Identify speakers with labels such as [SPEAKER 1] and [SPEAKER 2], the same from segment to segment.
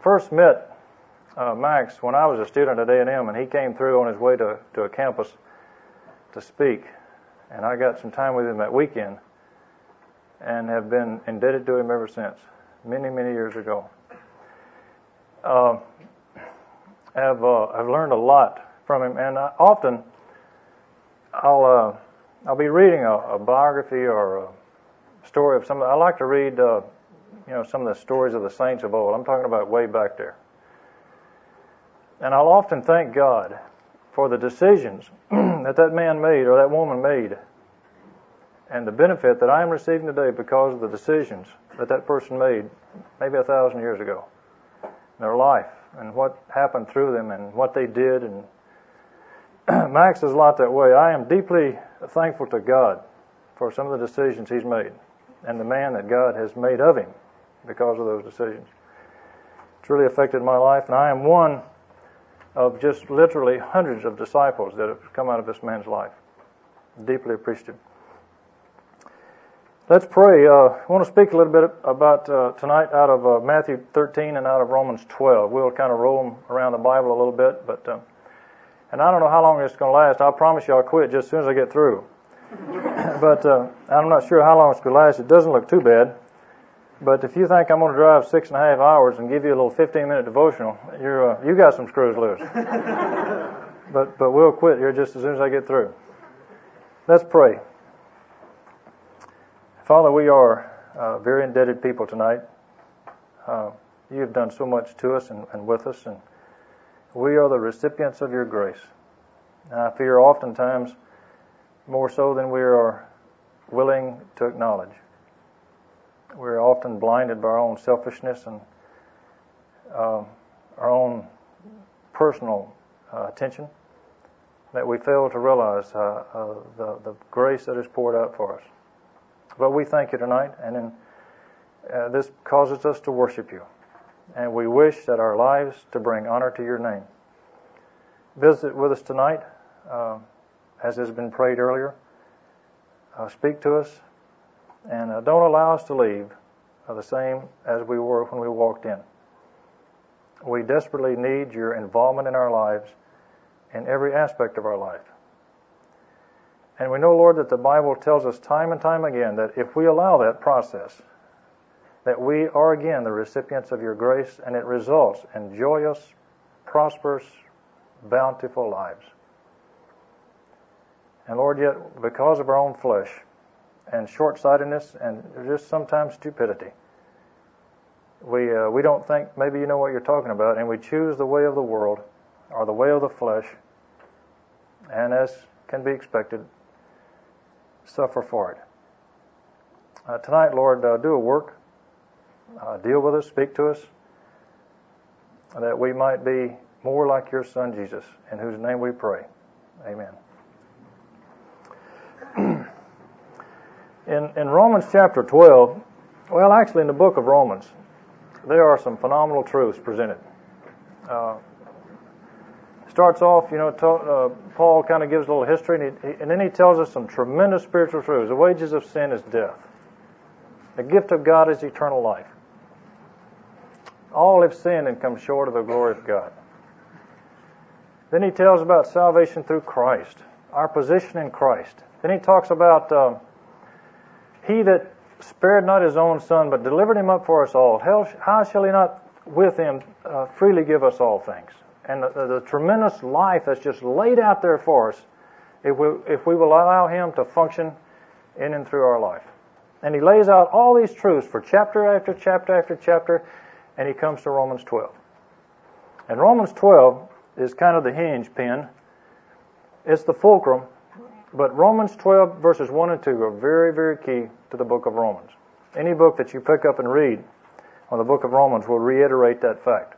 [SPEAKER 1] first met Max when I was a student at A&M, and he came through on his way to a campus to speak, and I got some time with him that weekend and have been indebted to him ever since, many, many years ago. I've learned a lot from him, and often I'll be reading a biography or a story of somebody. I like to read some of the stories of the saints of old. I'm talking about way back there. And I'll often thank God for the decisions that man made or that woman made, and the benefit that I am receiving today because of the decisions that person made maybe 1,000 years ago in their life, and what happened through them and what they did. And Max is a lot that way. I am deeply thankful to God for some of the decisions he's made and the man that God has made of him because of those decisions. It's really affected my life, and I am one of just literally hundreds of disciples that have come out of this man's life. Deeply appreciative. Let's pray. I want to speak a little bit about tonight out of Matthew 13 and out of Romans 12. We'll kind of roll them around the Bible a little bit, but and I don't know how long it's going to last. I'll promise you I'll quit just as soon as I get through. But I'm not sure how long it's going to last. It doesn't look too bad. But if you think I'm going to drive 6.5 hours and give you a little 15-minute devotional, you got some screws loose. But we'll quit here just as soon as I get through. Let's pray. Father, we are very indebted people tonight. You have done so much to us and with us, and we are the recipients of your grace. And I fear oftentimes more so than we are willing to acknowledge. We're often blinded by our own selfishness and our own personal attention, that we fail to realize the grace that is poured out for us. But we thank you tonight, and this causes us to worship you. And we wish that our lives to bring honor to your name. Visit with us tonight, as has been prayed earlier. Speak to us, and don't allow us to leave the same as we were when we walked in. We desperately need your involvement in our lives, in every aspect of our life. And we know, Lord, that the Bible tells us time and time again that if we allow that process, that we are again the recipients of your grace, and it results in joyous, prosperous, bountiful lives. And Lord, yet because of our own flesh and short-sightedness and just sometimes stupidity, we don't think maybe you know what you're talking about, and we choose the way of the world or the way of the flesh, and as can be expected, suffer for it. Tonight, Lord, do a work. Deal with us, speak to us, that we might be more like your Son, Jesus, in whose name we pray. Amen. In Romans chapter 12, well, actually in the book of Romans, there are some phenomenal truths presented. Starts off, Paul kind of gives a little history, and then he tells us some tremendous spiritual truths. The wages of sin is death. The gift of God is eternal life. All have sinned and come short of the glory of God. Then he tells about salvation through Christ, our position in Christ. Then he talks about he that spared not his own Son, but delivered him up for us all. How shall he not with him freely give us all things? And the tremendous life that's just laid out there for us, if we will allow him to function in and through our life. And he lays out all these truths for chapter after chapter after chapter, and he comes to Romans 12. And Romans 12 is kind of the hinge pin. It's the fulcrum, but Romans 12 verses 1 and 2 are very, very key to the book of Romans. Any book that you pick up and read on the book of Romans will reiterate that fact.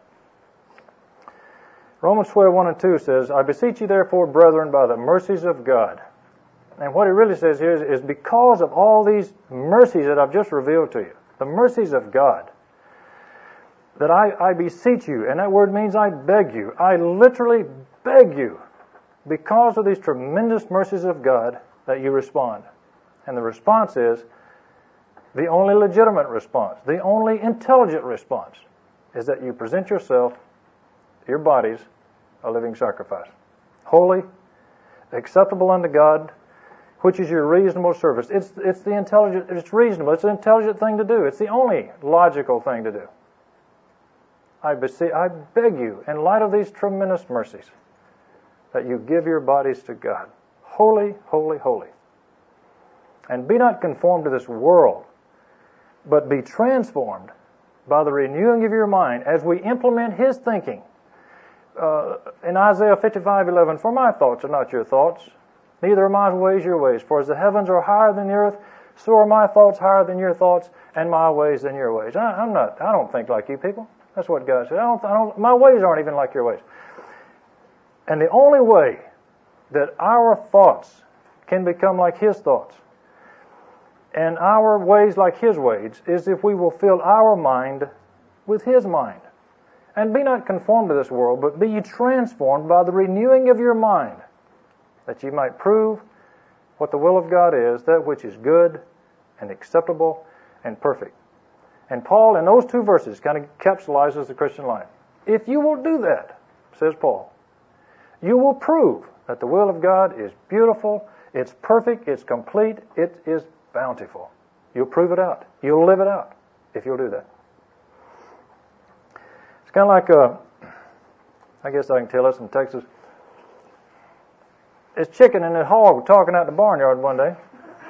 [SPEAKER 1] Romans 12, 1 and 2 says, I beseech you therefore, brethren, by the mercies of God. And what it really says here is because of all these mercies that I've just revealed to you, the mercies of God, that I beseech you, and that word means I beg you. I literally beg you, because of these tremendous mercies of God, that you respond. And the response is the only legitimate response, the only intelligent response, is that you present yourself, your bodies, a living sacrifice. Holy, acceptable unto God, which is your reasonable service. It's the intelligent, it's reasonable, it's an intelligent thing to do. It's the only logical thing to do. I beg you, in light of these tremendous mercies, that you give your bodies to God. Holy, holy, holy. And be not conformed to this world, but be transformed by the renewing of your mind as we implement His thinking. In Isaiah 55:11, for my thoughts are not your thoughts, neither are my ways your ways. For as the heavens are higher than the earth, so are my thoughts higher than your thoughts, and my ways than your ways. I don't think like you people. That's what God said. My ways aren't even like your ways. And the only way that our thoughts can become like His thoughts, and our ways like His ways, is if we will fill our mind with His mind. And be not conformed to this world, but be ye transformed by the renewing of your mind, that ye might prove what the will of God is, that which is good and acceptable and perfect. And Paul, in those two verses, kind of capsulizes the Christian life. If you will do that, says Paul, you will prove that the will of God is beautiful, it's perfect, it's complete, it is bountiful. You'll prove it out. You'll live it out if you'll do that. It's kind of like, I guess I can tell us in Texas. This chicken and this hog were talking out in the barnyard one day.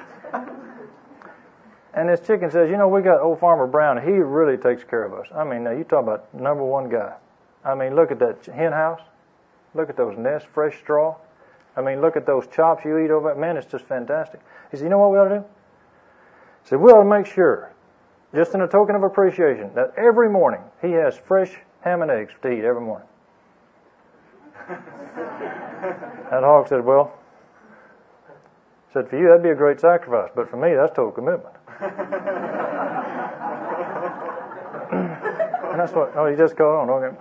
[SPEAKER 1] And this chicken says, you know, we got old Farmer Brown. He really takes care of us. I mean, now you talk about number one guy. I mean, look at that hen house. Look at those nests, fresh straw. I mean, look at those chops you eat over. Man, it's just fantastic. He said, you know what we ought to do? He said, we ought to make sure, just in a token of appreciation, that every morning he has fresh ham and eggs to eat every morning. That hog said, well, said, for you that'd be a great sacrifice, but for me that's total commitment. And that's what, oh, you just caught on, okay.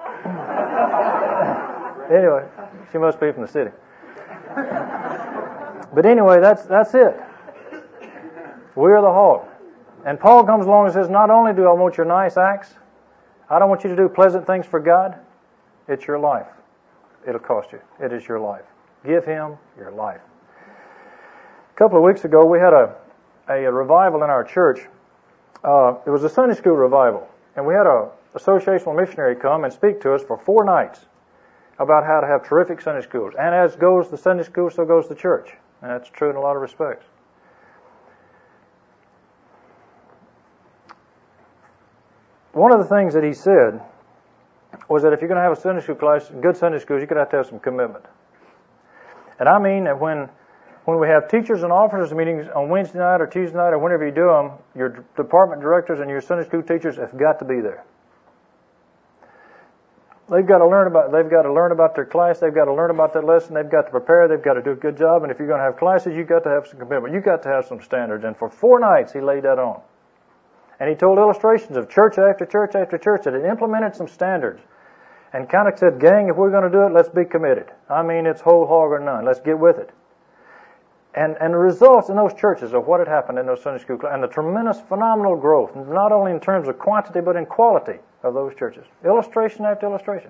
[SPEAKER 1] Anyway, she must be from the city. But anyway, that's it. We're the hog. And Paul comes along and says, not only do I want your nice acts, I don't want you to do pleasant things for God, it's your life. It'll cost you. It is your life. Give Him your life. A couple of weeks ago, we had a revival in our church. It was a Sunday school revival. And we had a associational missionary come and speak to us for 4 nights about how to have terrific Sunday schools. And as goes the Sunday school, so goes the church. And that's true in a lot of respects. One of the things that he said was that if you're going to have a Sunday school class, good Sunday schools, you're going to have some commitment. And I mean that when we have teachers and officers meetings on Wednesday night or Tuesday night or whenever you do them, your department directors and your Sunday school teachers have got to be there. They've got to learn about their class, they've got to learn about their lesson, they've got to prepare, they've got to do a good job, and if you're going to have classes, you've got to have some commitment. You've got to have some standards. And for 4 nights he laid that on. And he told illustrations of church after church after church that had implemented some standards. And kind of said, gang, if we're going to do it, let's be committed. I mean, it's whole hog or none. Let's get with it. And the results in those churches of what had happened in those Sunday school classes, and the tremendous, phenomenal growth, not only in terms of quantity, but in quality of those churches. Illustration after illustration.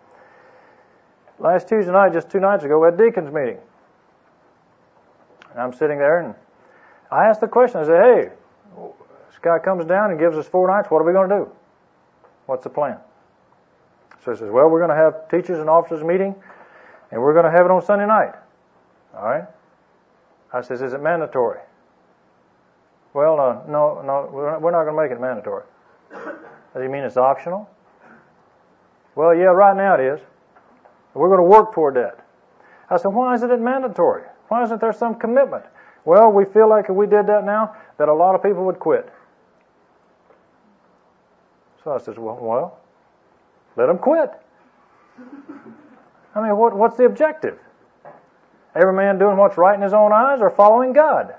[SPEAKER 1] Last Tuesday night, just 2 nights ago, we had a deacons meeting. And I'm sitting there, and I asked the question, I said, hey, this guy comes down and gives us 4 nights, what are we going to do? What's the plan? So he says, well, we're going to have teachers and officers meeting, and we're going to have it on Sunday night. All right? I says, is it mandatory? Well, no, we're not going to make it mandatory. Does he mean it's optional? Well, yeah, right now it is. We're going to work toward that. I said, why isn't it mandatory? Why isn't there some commitment? Well, we feel like if we did that now, that a lot of people would quit. So I says, well, let them quit. I mean, what's the objective? Every man doing what's right in his own eyes or following God?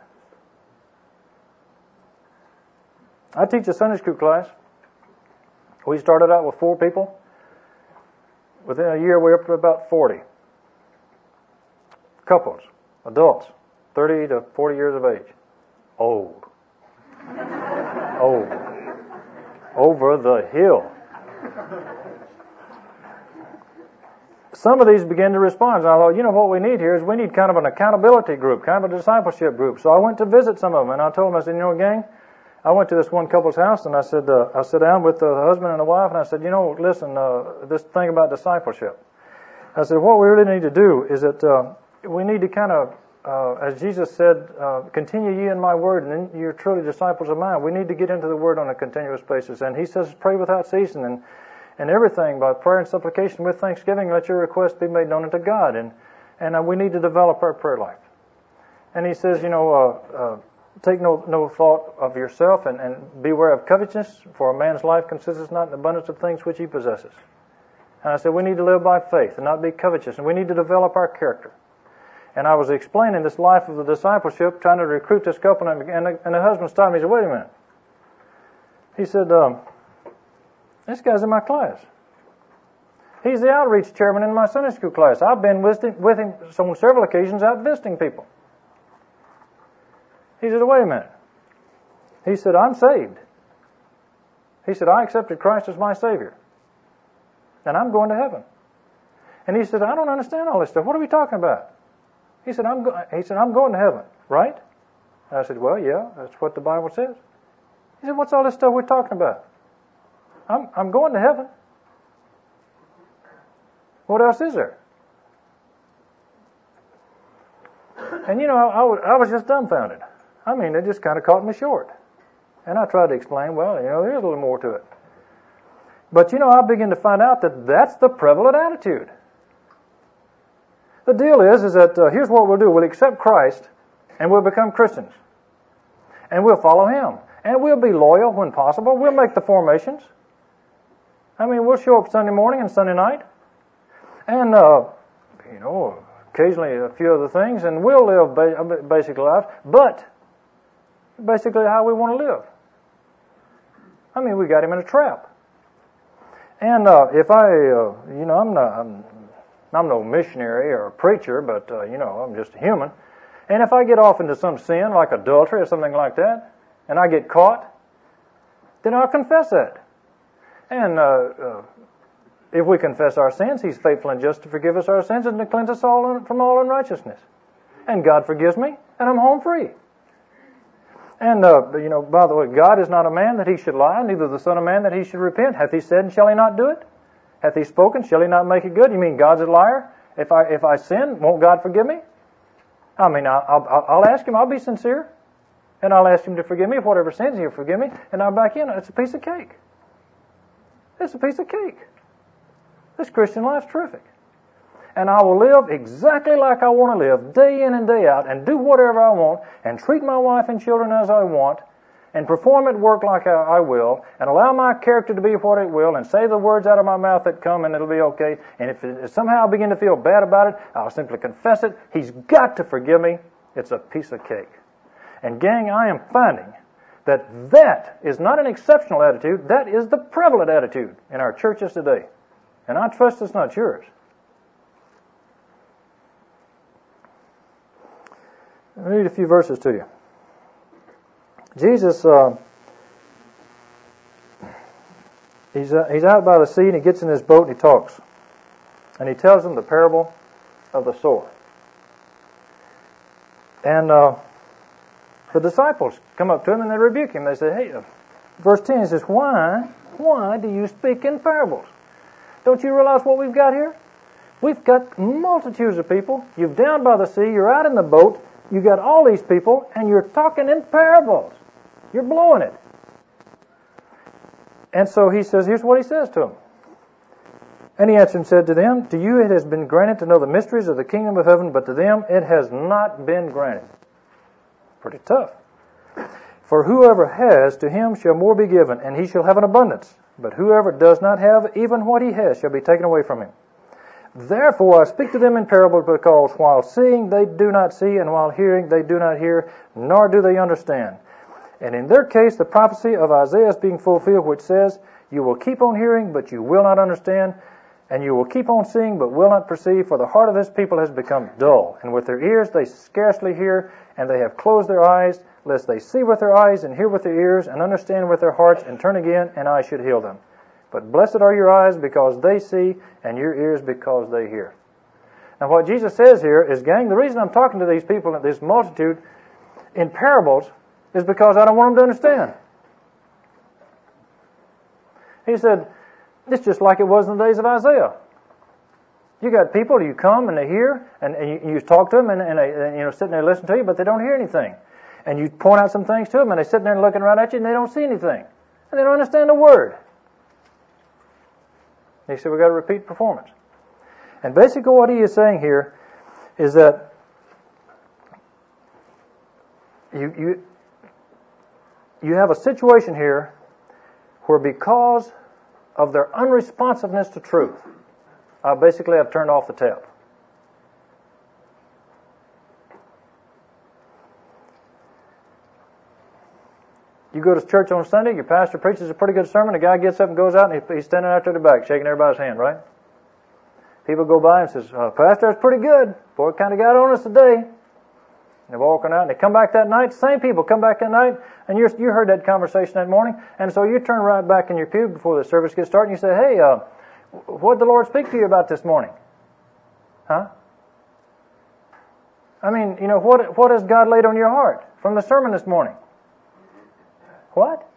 [SPEAKER 1] I teach a Sunday school class. We started out with 4 people. Within a year, we're up to about 40. Couples, adults, 30 to 40 years of age. Old. Old. Over the hill. Some of these began to respond. And I thought, what we need here is we need kind of an accountability group, kind of a discipleship group. So I went to visit some of them, and I told them, I said, gang, I went to this one couple's house, and I said, I sat down with the husband and the wife, and I said, listen, this thing about discipleship. I said, what we really need to do is that we need to kind of, as Jesus said, continue ye in my word, and then you're truly disciples of mine. We need to get into the word on a continuous basis. And he says, pray without ceasing, and everything by prayer and supplication with thanksgiving, let your requests be made known unto God. And we need to develop our prayer life. And he says, take no thought of yourself, and beware of covetousness, for a man's life consisteth not in abundance of things which he possesses. And I said, we need to live by faith and not be covetous, and we need to develop our character. And I was explaining this life of the discipleship, trying to recruit this couple, and the husband stopped me and said, wait a minute. He said, this guy's in my class. He's the outreach chairman in my Sunday school class. I've been with him on several occasions out visiting people. He said, wait a minute. He said, I'm saved. He said, I accepted Christ as my Savior. And I'm going to heaven. And he said, I don't understand all this stuff. What are we talking about? He said, I'm going to heaven, right? And I said, well, yeah, that's what the Bible says. He said, what's all this stuff we're talking about? I'm going to heaven. What else is there? And I was just dumbfounded. I mean, it just kind of caught me short. And I tried to explain, well, there's a little more to it. But, I began to find out that that's the prevalent attitude. The deal is that here's what we'll do. We'll accept Christ, and we'll become Christians. And we'll follow Him. And we'll be loyal when possible. We'll make the formations. I mean, we'll show up Sunday morning and Sunday night. And, occasionally a few other things. And we'll live basic life. But basically how we want to live. I mean, we got him in a trap. And if I'm no missionary or a preacher, but, I'm just a human. And if I get off into some sin, like adultery or something like that, and I get caught, then I'll confess that. And if we confess our sins, He's faithful and just to forgive us our sins and to cleanse us all from all unrighteousness. And God forgives me, and I'm home free. And, by the way, God is not a man that He should lie, neither the Son of Man that He should repent. Hath He said, and shall He not do it? Hath He spoken, shall He not make it good? You mean God's a liar? If I sin, won't God forgive me? I mean, I'll ask Him, I'll be sincere, and I'll ask Him to forgive me. If whatever sins, He'll forgive me, and I'll back in. It's a piece of cake. It's a piece of cake. This Christian life's terrific. And I will live exactly like I want to live, day in and day out, and do whatever I want, and treat my wife and children as I want, and perform at work like I will, and allow my character to be what it will, and say the words out of my mouth that come, and it'll be okay. And if somehow I begin to feel bad about it, I'll simply confess it. He's got to forgive me. It's a piece of cake. And gang, I am finding that is not an exceptional attitude. That is the prevalent attitude in our churches today. And I trust it's not yours. Let me read a few verses to you. Jesus, he's out by the sea, and he gets in his boat and he talks. And he tells them the parable of the sower. And the disciples come up to him and they rebuke him. They say, hey, verse 10, he says, why do you speak in parables? Don't you realize what we've got here? We've got multitudes of people. You're down by the sea, you're out in the boat, you've got all these people, and you're talking in parables. You're blowing it. And so he says, here's what he says to them. And he answered and said to them, to you it has been granted to know the mysteries of the kingdom of heaven, but to them it has not been granted. Pretty tough. For whoever has, to him shall more be given, and he shall have an abundance. But whoever does not have, even what he has shall be taken away from him. Therefore I speak to them in parables, because while seeing they do not see, and while hearing they do not hear, nor do they understand. And in their case the prophecy of Isaiah is being fulfilled, which says, you will keep on hearing, but you will not understand, and you will keep on seeing, but will not perceive, for the heart of this people has become dull, and with their ears they scarcely hear, and they have closed their eyes, lest they see with their eyes, and hear with their ears, and understand with their hearts, and turn again, and I should heal them. But blessed are your eyes because they see, and your ears because they hear. Now what Jesus says here is, gang, the reason I'm talking to these people, this multitude, in parables, is because I don't want them to understand. He said, it's just like it was in the days of Isaiah. You got people, you come and they hear, and you talk to them, and they sitting there listening to you, but they don't hear anything. And you point out some things to them, and they're sitting there looking right at you, and they don't see anything. And they don't understand a word. He said, we've got to repeat performance. And basically what he is saying here is that you have a situation here where because of their unresponsiveness to truth, I've turned off the tap. You go to church on Sunday, your pastor preaches a pretty good sermon, the guy gets up and goes out and he's standing out there at the back shaking everybody's hand, right? People go by and says, Pastor, that's pretty good. Boy, it kind of got on us today. And they're walking out and they come back that night, same people come back that night, and you heard that conversation that morning, and so you turn right back in your pew before the service gets started and you say, hey, what did the Lord speak to you about this morning? Huh? I mean, what has God laid on your heart from the sermon this morning? What?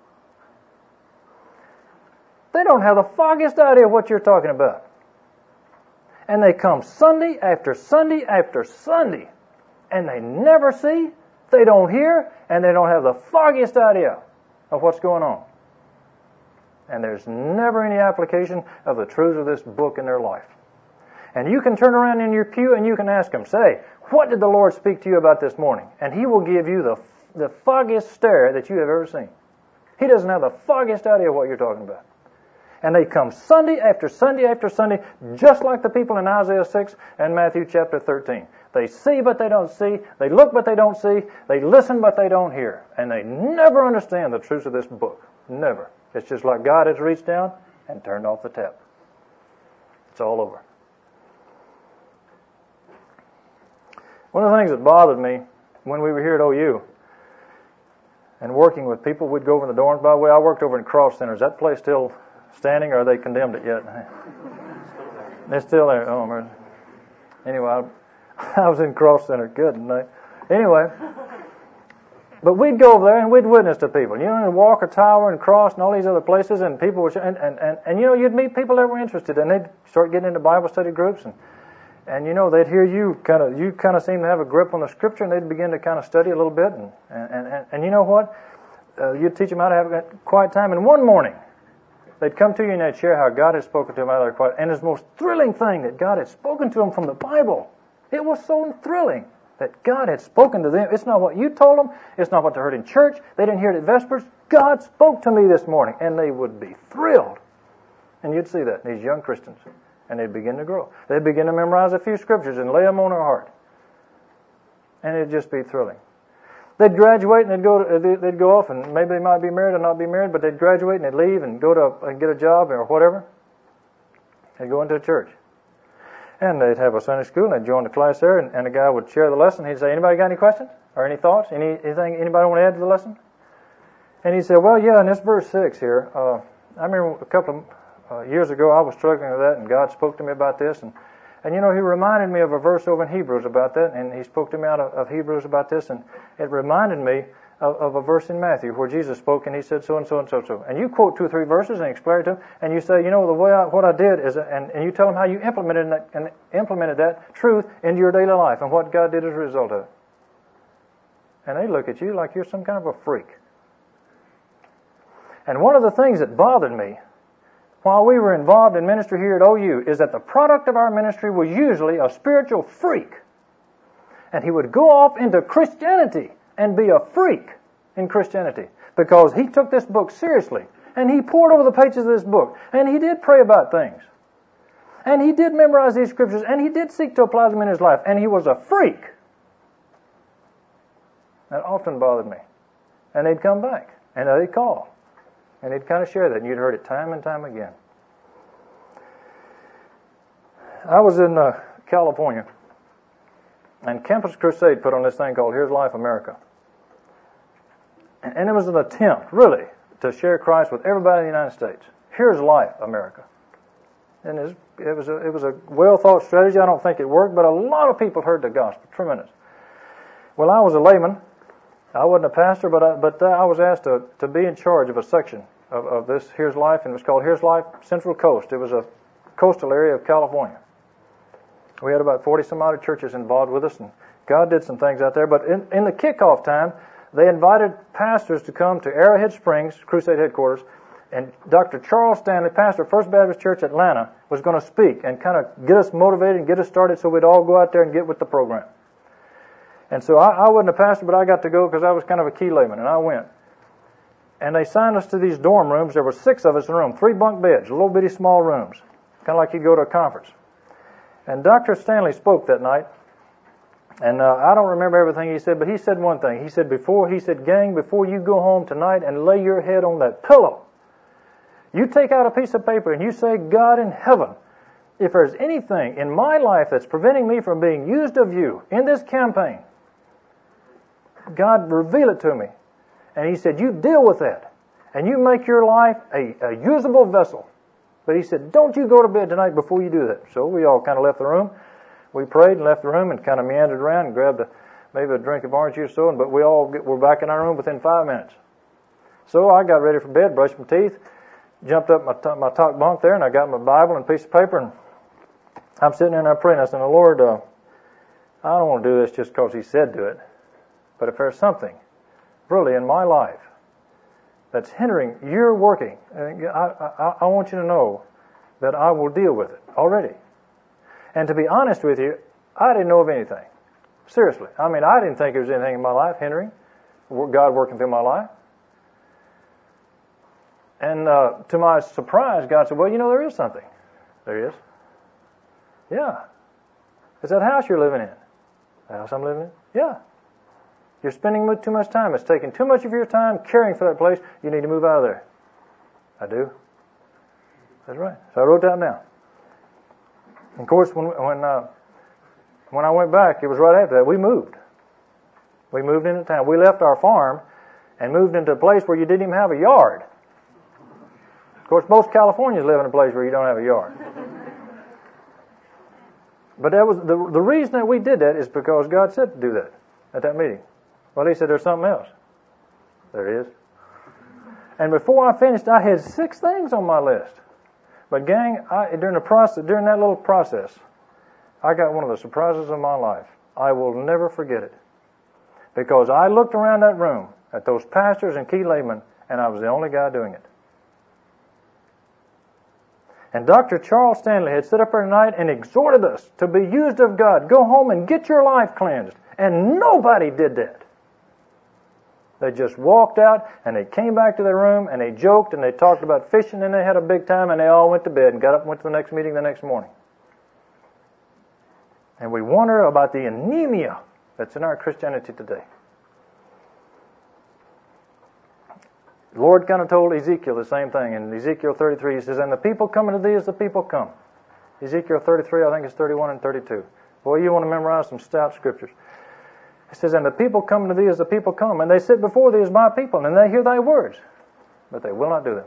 [SPEAKER 1] They don't have the foggiest idea what you're talking about. And they come Sunday after Sunday after Sunday, and they never see, they don't hear, and they don't have the foggiest idea of what's going on. And there's never any application of the truths of this book in their life. And you can turn around in your pew and you can ask them, say, what did the Lord speak to you about this morning? And He will give you the foggiest stare that you have ever seen. He doesn't have the foggiest idea what you're talking about. And they come Sunday after Sunday after Sunday, just like the people in Isaiah 6 and Matthew chapter 13. They see but they don't see. They look but they don't see. They listen but they don't hear. And they never understand the truths of this book. Never. It's just like God has reached down and turned off the tap. It's all over. One of the things that bothered me when we were here at OU and working with people, we'd go over in the dorms. By the way, I worked over in Cross Center. Is that place still standing, or are they condemned it yet? They're still there. Oh, man. Anyway, I was in Cross Center. Good night. Anyway, but we'd go over there and we'd witness to people. In Walker Tower and Cross and all these other places, and people would, and you'd meet people that were interested, and they'd start getting into Bible study groups, and they'd hear you kind of seem to have a grip on the Scripture, and they'd begin to kind of study a little bit, and you know what? You'd teach them how to have a quiet time, and one morning, they'd come to you and they'd share how God had spoken to them out of their quiet. And it's the most thrilling thing that God had spoken to them from the Bible. It was so thrilling that God had spoken to them. It's not what you told them. It's not what they heard in church. They didn't hear it at Vespers. God spoke to me this morning. And they would be thrilled. And you'd see that in these young Christians. And they'd begin to grow. They'd begin to memorize a few scriptures and lay them on their heart. And it'd just be thrilling. They'd graduate and they'd go off, and maybe they might be married or not be married, but they'd graduate and they'd leave and get a job or whatever. They'd go into a church. And they'd have a Sunday school, and they'd join the class there, and a guy would share the lesson. He'd say, anybody got any questions or any thoughts? Anything anybody want to add to the lesson? And he said, well, yeah, in this verse 6 here, I remember a couple of years ago I was struggling with that, and God spoke to me about this, and he reminded me of a verse over in Hebrews about that, and he spoke to me out of Hebrews about this, and it reminded me of a verse in Matthew where Jesus spoke, and He said so and so and so and so. And you quote 2 or 3 verses and explain it to them, and you say, the way what I did is, and you tell them how you implemented that truth into your daily life and what God did as a result of it. And they look at you like you're some kind of a freak. And one of the things that bothered me while we were involved in ministry here at OU is that the product of our ministry was usually a spiritual freak. And he would go off into Christianity and be a freak in Christianity because he took this book seriously. And he pored over the pages of this book. And he did pray about things. And he did memorize these scriptures. And he did seek to apply them in his life. And he was a freak. That often bothered me. And they'd come back. And they'd call. And they'd kind of share that. And you'd heard it time and time again. I was in California. And Campus Crusade put on this thing called Here's Life America. And it was an attempt, really, to share Christ with everybody in the United States. Here's Life, America. And it was a well-thought strategy. I don't think it worked, but a lot of people heard the gospel. Tremendous. Well, I was a layman. I wasn't a pastor, but I was asked to be in charge of a section of this Here's Life, and it was called Here's Life Central Coast. It was a coastal area of California. We had about 40-some-odd churches involved with us, and God did some things out there. But in the kickoff time, they invited pastors to come to Arrowhead Springs, Crusade headquarters, and Dr. Charles Stanley, pastor of First Baptist Church Atlanta, was going to speak and kind of get us motivated and get us started so we'd all go out there and get with the program. And so I wasn't a pastor, but I got to go because I was kind of a key layman, and I went. And they signed us to these dorm rooms. There were 6 of us in a room, 3 bunk beds, little bitty small rooms, kind of like you go to a conference. And Dr. Stanley spoke that night, and I don't remember everything he said, but he said one thing. He said, gang, before you go home tonight and lay your head on that pillow, you take out a piece of paper and you say, God in heaven, if there's anything in my life that's preventing me from being used of you in this campaign, God, reveal it to me. And he said, you deal with that, and you make your life a usable vessel. But he said, don't you go to bed tonight before you do that. So we all kind of left the room. We prayed and left the room and kind of meandered around and grabbed maybe a drink of orange juice or so, but we all were back in our room within 5 minutes. So I got ready for bed, brushed my teeth, jumped up my top bunk there, and I got my Bible and a piece of paper, and I'm sitting there and I'm praying. I said, Lord, I don't want to do this just because he said do it, but if there's something really in my life that's hindering your working, I want you to know that I will deal with it already. And to be honest with you, I didn't know of anything. Seriously. I mean, I didn't think there was anything in my life hindering God working through my life. And to my surprise, God said, well, there is something. There is. Yeah. It's that house you're living in. The house I'm living in? Yeah. You're spending too much time. It's taking too much of your time caring for that place. You need to move out of there. I do. That's right. So I wrote that down. And of course, when I went back, it was right after that, we moved. We moved into town. We left our farm and moved into a place where you didn't even have a yard. Of course, most Californians live in a place where you don't have a yard. But that was the reason that we did that is because God said to do that at that meeting. Well, he said, there's something else. There is. And before I finished, I had 6 things on my list. But gang, during that little process, I got one of the surprises of my life. I will never forget it. Because I looked around that room at those pastors and key laymen, and I was the only guy doing it. And Dr. Charles Stanley had stood up there tonight and exhorted us to be used of God. Go home and get your life cleansed. And nobody did that. They just walked out and they came back to their room and they joked and they talked about fishing and they had a big time and they all went to bed and got up and went to the next meeting the next morning. And we wonder about the anemia that's in our Christianity today. The Lord kind of told Ezekiel the same thing. In Ezekiel 33, he says, and the people coming to thee as the people come. Ezekiel 33, I think it's 31 and 32. Boy, you want to memorize some stout scriptures. It says, and the people come to thee as the people come, and they sit before thee as my people, and they hear thy words, but they will not do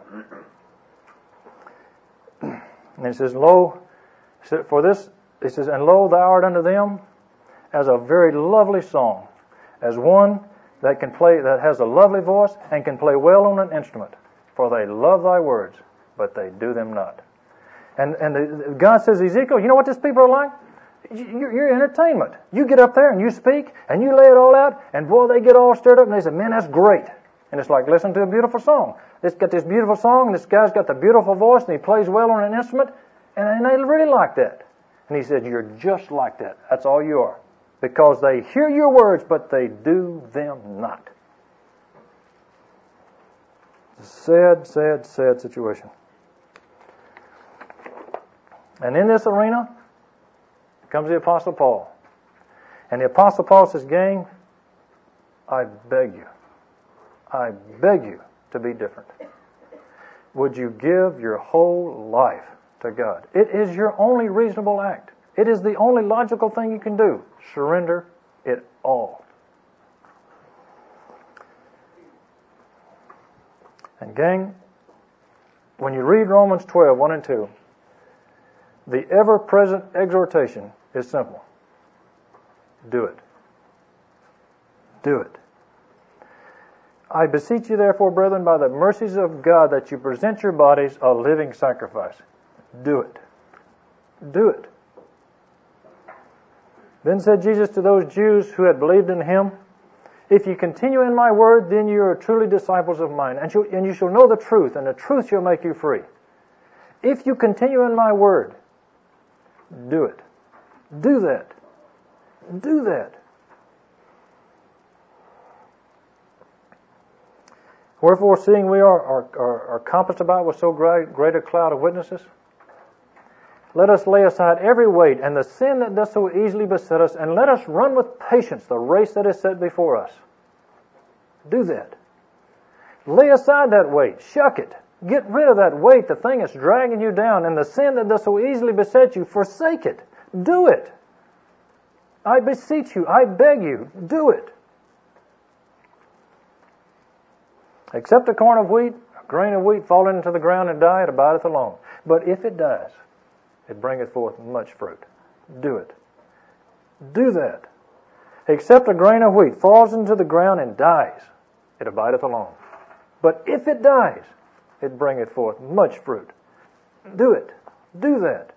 [SPEAKER 1] them. And it says, lo, for this, it says, and lo, thou art unto them as a very lovely song, as one that can play, that has a lovely voice and can play well on an instrument. For they love thy words, but they do them not. And God says, Ezekiel, you know what these people are like? You're entertainment. You get up there and you speak and you lay it all out, and boy, they get all stirred up and they say, man, that's great. And it's like listening to a beautiful song. It's got this beautiful song, and this guy's got the beautiful voice, and he plays well on an instrument, and they really like that. And he said, you're just like that. That's all you are. Because they hear your words, but they do them not. It's a sad, sad situation. And in this arena comes the Apostle Paul. And the Apostle Paul says, gang, I beg you to be different. Would you give your whole life to God? It is your only reasonable act. It is the only logical thing you can do. Surrender it all. And gang, when you read Romans 12, 1 and 2, the ever-present exhortation is simple. Do it. Do it. I beseech you, therefore, brethren, by the mercies of God, that you present your bodies a living sacrifice. Do it. Do it. Then said Jesus to those Jews who had believed in him, if you continue in my word, then you are truly disciples of mine, and you shall know the truth, and the truth shall make you free. If you continue in my word, do it. Do that. Do that. Wherefore, seeing we are compassed about with so great a cloud of witnesses, let us lay aside every weight and the sin that does so easily beset us, and let us run with patience the race that is set before us. Do that. Lay aside that weight. Shuck it. Get rid of that weight, the thing that's dragging you down, and the sin that does so easily beset you. Forsake it. Do it. I beseech you. I beg you. Do it. Except a corn of wheat, a grain of wheat falling into the ground and die, it abideth alone. But if it dies, it bringeth forth much fruit. Do it. Do that. Except a grain of wheat falls into the ground and dies, it abideth alone. But if it dies, it bringeth forth much fruit. Do it. Do that.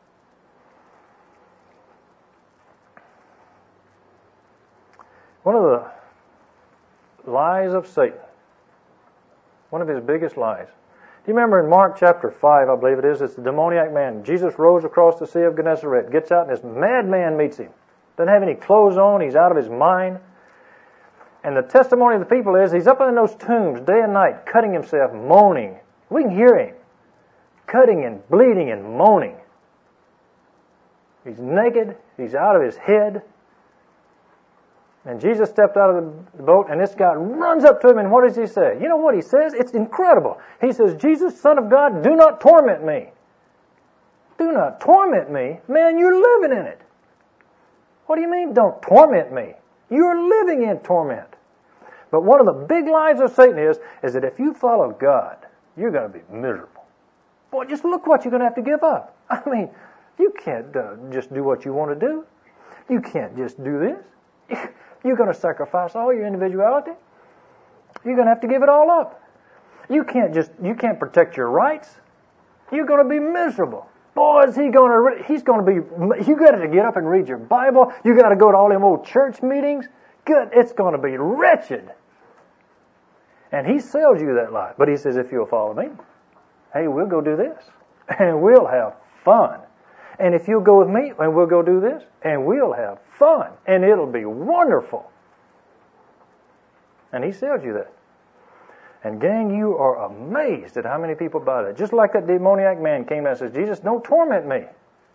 [SPEAKER 1] One of the lies of Satan, one of his biggest lies. Do you remember in Mark chapter 5, I believe it is, it's the demoniac man. Jesus rows across the Sea of Gennesaret, gets out, and this madman meets him. Doesn't have any clothes on, he's out of his mind. And the testimony of the people is he's up in those tombs day and night, cutting himself, moaning. We can hear him, cutting and bleeding and moaning. He's naked, he's out of his head. And Jesus stepped out of the boat, and this guy runs up to him, and what does he say? You know what he says? It's incredible. He says, Jesus, Son of God, do not torment me. Do not torment me? Man, you're living in it. What do you mean, don't torment me? You're living in torment. But one of the big lies of Satan is that if you follow God, you're going to be miserable. Boy, just look what you're going to have to give up. I mean, you can't just do what you want to do. You can't just do this. You're going to sacrifice all your individuality. You're going to have to give it all up. You can't protect your rights. You're going to be miserable. Boy, you got to get up and read your Bible. You got to go to all them old church meetings. Good, it's going to be wretched. And he sells you that lie. But he says, if you'll follow me, hey, we'll go do this. And we'll have fun. And if you'll go with me, and we'll go do this, and we'll have fun. And it'll be wonderful. And he sells you that. And gang, you are amazed at how many people buy that. Just like that demoniac man came and says, Jesus, don't torment me.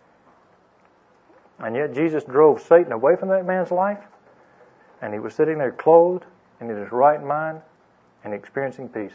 [SPEAKER 1] And yet Jesus drove Satan away from that man's life. And he was sitting there clothed and in his right mind and experiencing peace.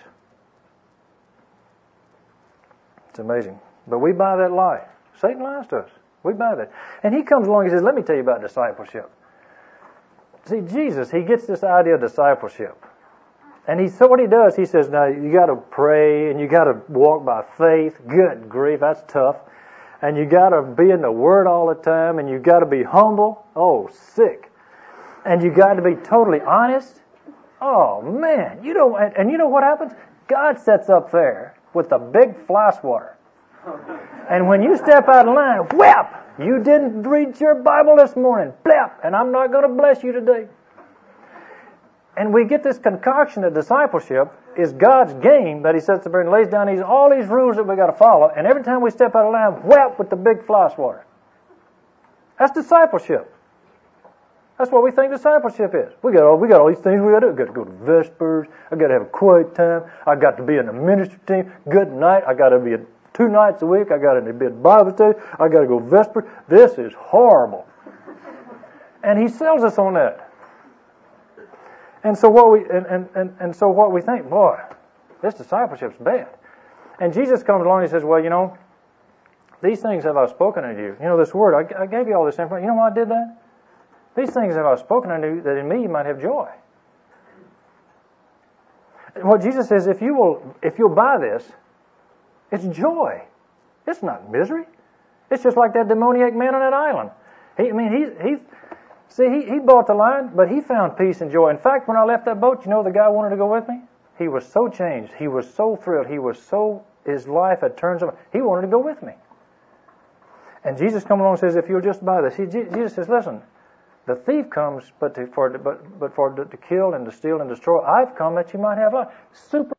[SPEAKER 1] It's amazing. But we buy that lie. Satan lies to us. We buy that. And he comes along and says, let me tell you about discipleship. See, Jesus, he gets this idea of discipleship. And so what he does, he says, now you got to pray and you got to walk by faith. Good grief, that's tough. And you got to be in the Word all the time, and you got to be humble. Oh, sick. And you got to be totally honest. Oh man, you know what happens? God sets up there with the big fly swatter. And when you step out of line, whap! You didn't read your Bible this morning. Blap! And I'm not going to bless you today. And we get this concoction of discipleship is God's game that he sets up there and lays down all these rules that we got to follow. And every time we step out of line, whap with the big fly swatter. That's discipleship. That's what we think discipleship is. We got all these things we got to do. I got to go to Vespers. I got to have a quiet time. I got to be in the ministry team. Good night. I got to be 2 nights a week. I got to be at Bible study. I got to go Vespers. This is horrible. And he sells us on that. And so what we think, boy, this discipleship's bad. And Jesus comes along and he says, well, these things have I spoken unto you. This word, I gave you all this information. You know why I did that? These things have I spoken unto you, that in me you might have joy. And what Jesus says, if you'll buy this, It's joy. It's not misery. It's just like that demoniac man on that island. He bought the line, but he found peace and joy. In fact, when I left that boat, you know the guy wanted to go with me? He was so changed. He was so thrilled. His life had turned so much. He wanted to go with me. And Jesus comes along and says, if you'll just buy this. Jesus says, listen, the thief comes but to kill and to steal and destroy. I've come that you might have life. Super.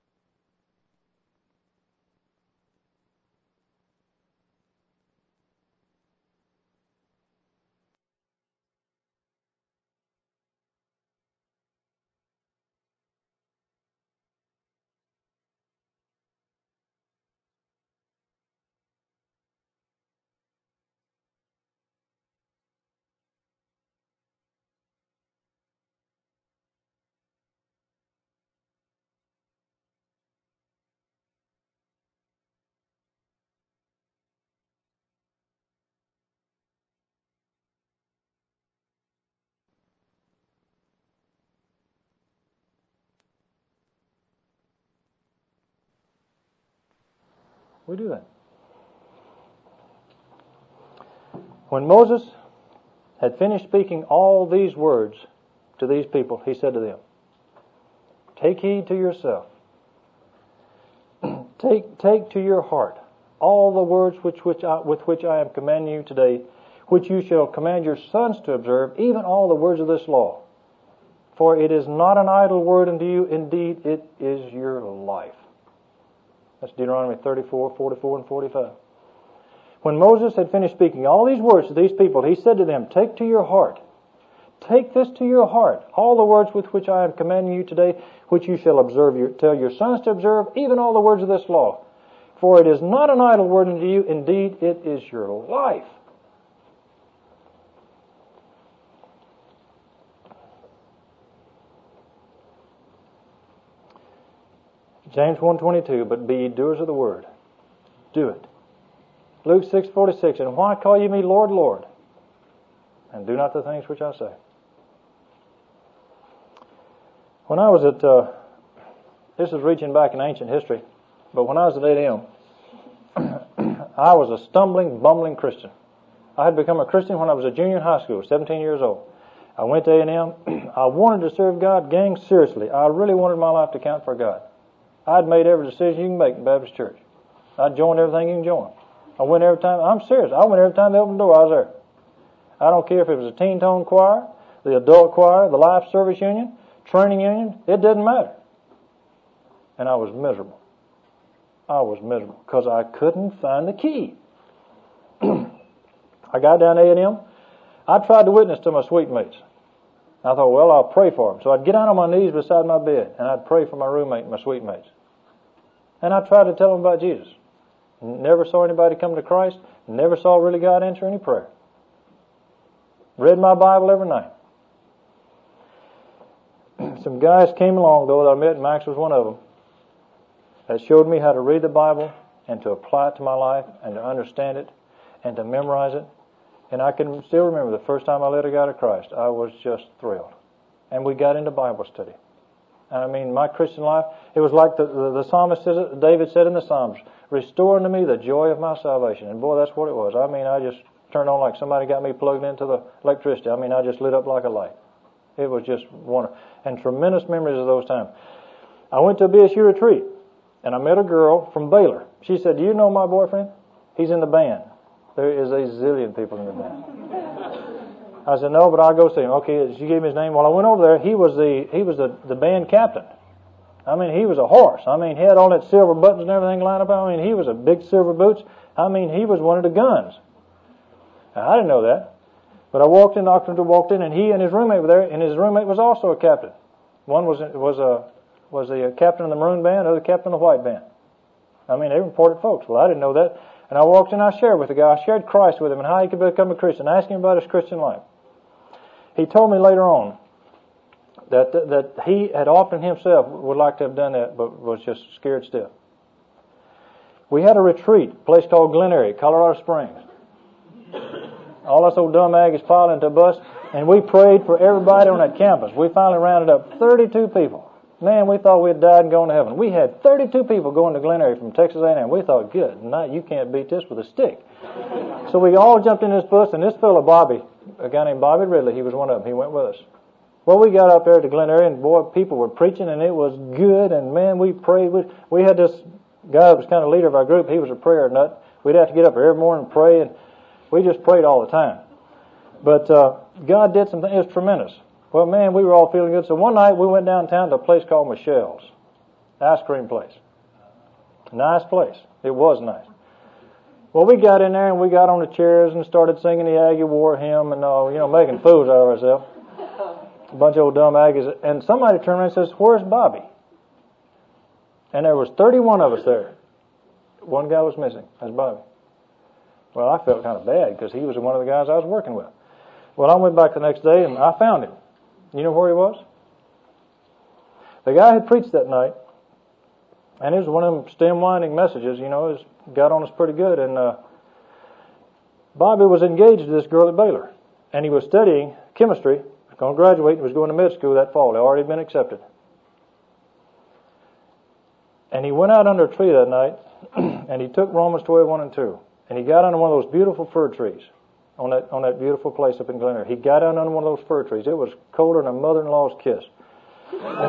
[SPEAKER 1] We do that. When Moses had finished speaking all these words to these people, he said to them, take heed to yourself. Take to your heart all the words with which I am commanding you today, which you shall command your sons to observe, even all the words of this law. For it is not an idle word unto you, indeed it is your life. That's Deuteronomy 34, 44, and 45. When Moses had finished speaking all these words to these people, he said to them, take to your heart. Take this to your heart, all the words with which I am commanding you today, which you shall tell your sons to observe, even all the words of this law. For it is not an idle word unto you, indeed it is your life. James 1:22, but be ye doers of the word. Do it. Luke 6:46, and why call ye me Lord, Lord, and do not the things which I say? When I was at, this is reaching back in ancient history, but when I was at 8 a.m., I was a stumbling, bumbling Christian. I had become a Christian when I was a junior in high school, 17 years old. I went to A&M. I wanted to serve God, gang, seriously. I really wanted my life to count for God. I'd made every decision you can make in Baptist church. I'd joined everything you can join. I went every time. I'm serious. I went every time they opened the door. I was there. I don't care if it was a teen tone choir, the adult choir, the life service union, training union. It didn't matter. And I was miserable. I was miserable because I couldn't find the key. I got down to A&M. I tried to witness to my suite mates. I thought, well, I'll pray for them. So I'd get down on my knees beside my bed and I'd pray for my roommate and my suite mates. And I tried to tell them about Jesus. Never saw anybody come to Christ. Never saw really God answer any prayer. Read my Bible every night. Some guys came along, though, that I met, and Max was one of them, that showed me how to read the Bible and to apply it to my life and to understand it and to memorize it. And I can still remember the first time I led a guy to Christ. I was just thrilled. And we got into Bible study. And I mean, my Christian life, it was like the psalmist says it, David said in the Psalms, restore unto me the joy of my salvation. And boy, that's what it was. I mean, I just turned on like somebody got me plugged into the electricity. I mean, I just lit up like a light. It was just wonderful. And tremendous memories of those times. I went to a BSU retreat, and I met a girl from Baylor. She said, do you know my boyfriend? He's in the band. There is a zillion people in the band. I said, no, but I'll go see him. Okay, she gave me his name. Well, I went over there. He was the band captain. I mean, he was a horse. I mean, he had all that silver buttons and everything lined up. I mean, he was a big silver boots. I mean, he was one of the guns. Now, I didn't know that. But I walked in, and he and his roommate were there, and his roommate was also a captain. One was the captain of the maroon band, the other captain of the white band. I mean, they were important folks. Well, I didn't know that. And I walked in, I shared with the guy. I shared Christ with him and how he could become a Christian. I asked him about his Christian life. He told me later on that he had often himself would like to have done that, but was just scared stiff. We had a retreat, a place called Glen Eyrie, Colorado Springs. All us old dumb Aggies piled into a bus, and we prayed for everybody on that campus. We finally rounded up 32 people. Man, we thought we had died and gone to heaven. We had 32 people going to Glen Eyrie from Texas A&M. We thought, good night, you can't beat this with a stick. So we all jumped in this bus, and this fellow Bobby, a guy named Bobby Ridley, he was one of them. He went with us. Well, we got up there to Glen Eyrie, and boy, people were preaching, and it was good. And man, we prayed. We had this guy that was kind of leader of our group. He was a prayer nut. We'd have to get up every morning and pray, and we just prayed all the time. But God did something. It was tremendous. Well, man, we were all feeling good. So one night we went downtown to a place called Michelle's, ice cream place. Nice place. It was nice. Well, we got in there and we got on the chairs and started singing the Aggie War hymn and making fools out of ourselves. A bunch of old dumb Aggies. And somebody turned around and says, "Where's Bobby?" And there was 31 of us there. One guy was missing. That's Bobby. Well, I felt kind of bad because he was one of the guys I was working with. Well, I went back the next day and I found him. You know where he was? The guy had preached that night, and it was one of them stem-winding messages, it got on us pretty good, and Bobby was engaged to this girl at Baylor, and he was studying chemistry, he was going to graduate, and was going to med school that fall. He had already been accepted. And he went out under a tree that night, and he took Romans 12:1 and 2, and he got under one of those beautiful fir trees. On that beautiful place up in Glen Eyrie. He got down under one of those fir trees. It was colder than a mother-in-law's kiss. And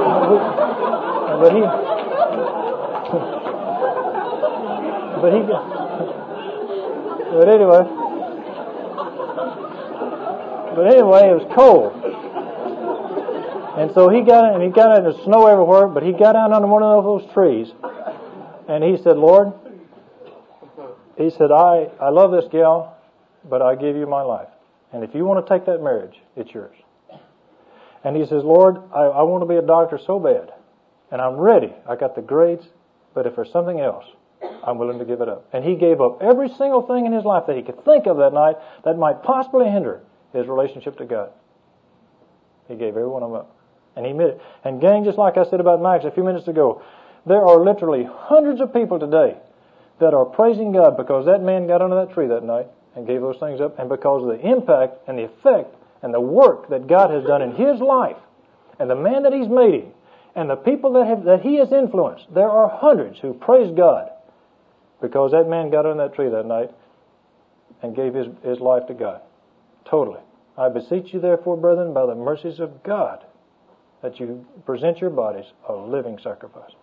[SPEAKER 1] but anyway, it was cold. And so he got in the snow everywhere, but he got down under one of those trees, and he said, "Lord," he said, I love this gal, but I give you my life. And if you want to take that marriage, it's yours. And he says, "Lord, I want to be a doctor so bad. And I'm ready. I got the grades. But if there's something else, I'm willing to give it up." And he gave up every single thing in his life that he could think of that night that might possibly hinder his relationship to God. He gave every one of them up. And he admitted it. And gang, just like I said about Max a few minutes ago, there are literally hundreds of people today that are praising God because that man got under that tree that night and gave those things up, and because of the impact and the effect and the work that God has done in his life, and the man that he's made him, and the people that he has influenced, there are hundreds who praise God because that man got under that tree that night and gave his life to God. Totally. I beseech you therefore, brethren, by the mercies of God, that you present your bodies a living sacrifice.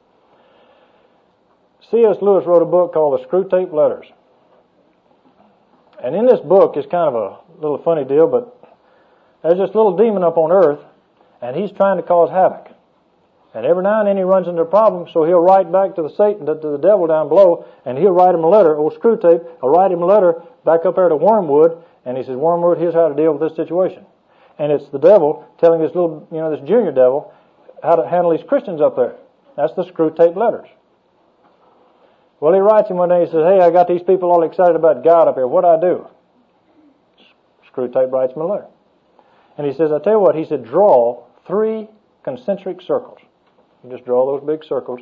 [SPEAKER 1] C.S. Lewis wrote a book called The Screwtape Letters. And in this book is kind of a little funny deal, but there's this little demon up on earth, and he's trying to cause havoc. And every now and then he runs into a problem, so he'll write back to the devil down below, and he'll write him a letter. Old Screwtape will write him a letter back up there to Wormwood, and he says, "Wormwood, here's how to deal with this situation." And it's the devil telling this little, this junior devil how to handle these Christians up there. That's the Screwtape Letters. Well, he writes him one day, he says, "Hey, I got these people all excited about God up here. What do I do?" Screwtape writes him a letter. And he says, "I tell you what," he said, "draw 3 concentric circles." You just draw those big circles.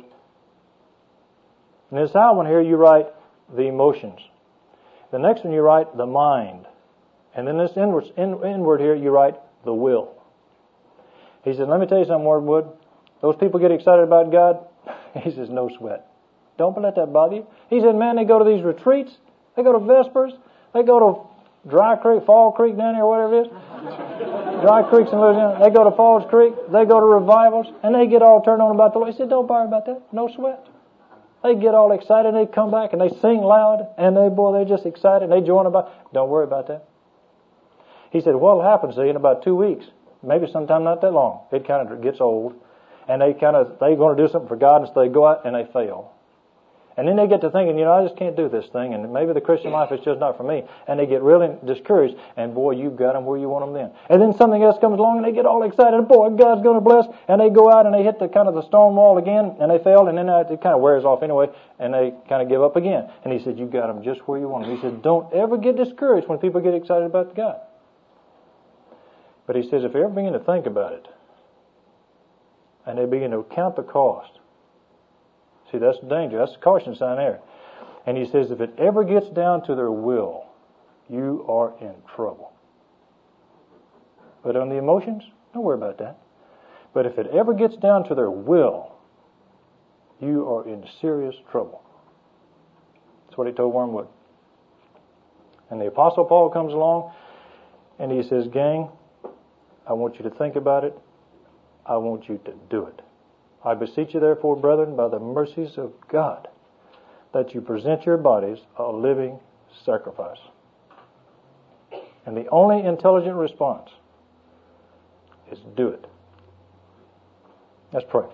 [SPEAKER 1] In this one here, you write the emotions. The next one, you write the mind. And then this inward here, you write the will. He said, "Let me tell you something, Wormwood. Those people get excited about God." He says, "No sweat. Don't let that bother you." He said, "Man, they go to these retreats. They go to Vespers. They go to Dry Creek, Fall Creek down here, whatever it is. Dry Creeks in Louisiana. They go to Falls Creek. They go to revivals. And they get all turned on about the Lord." He said, "Don't worry about that. No sweat." They get all excited. And they come back and they sing loud. And they're just excited. And they join about. Don't worry about that. He said, "What'll happen, see, in about 2 weeks, maybe sometime not that long, it kind of gets old. And they're going to do something for God. And so they go out and they fail. And then they get to thinking, I just can't do this thing, and maybe the Christian life is just not for me. And they get really discouraged, and boy, you've got them where you want them then. And then something else comes along, and they get all excited, and boy, God's going to bless. And they go out and they hit the stone wall again, and they fail, and then it kind of wears off anyway, and they kind of give up again. And he said, "You've got them just where you want them." He said, "Don't ever get discouraged when people get excited about God." But he says, if you ever begin to think about it, and they begin to count the cost, see, that's the danger. That's the caution sign there. And he says, if it ever gets down to their will, you are in trouble. But on the emotions, don't worry about that. But if it ever gets down to their will, you are in serious trouble. That's what he told Wormwood. And the Apostle Paul comes along and he says, gang, I want you to think about it. I want you to do it. I beseech you therefore, brethren, by the mercies of God, that you present your bodies a living sacrifice. And the only intelligent response is do it. Let's pray.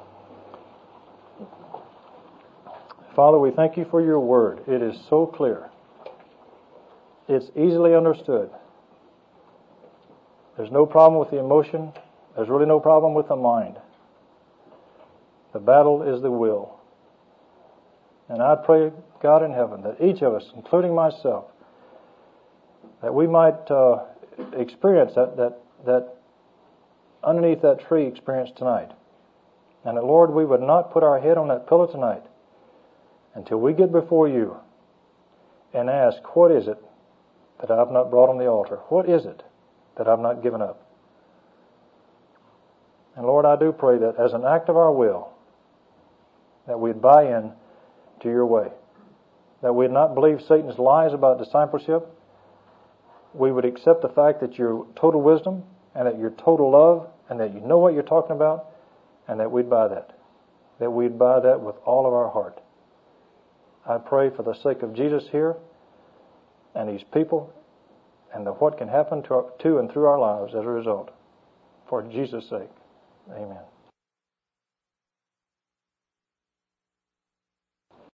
[SPEAKER 1] Father, we thank you for your word. It is so clear. It's easily understood. There's no problem with the emotion. There's really no problem with the mind. The battle is the will. And I pray, God in heaven, that each of us, including myself, that we might experience that underneath that tree experience tonight. And that, Lord, we would not put our head on that pillow tonight until we get before you and ask, what is it that I've not brought on the altar? What is it that I've not given up? And Lord, I do pray that as an act of our will, that we'd buy in to your way. That we'd not believe Satan's lies about discipleship. We would accept the fact that you're total wisdom and that you're total love and that you know what you're talking about, and that we'd buy that. That we'd buy that with all of our heart. I pray for the sake of Jesus here and these people and what can happen to and through our lives as a result. For Jesus' sake, amen.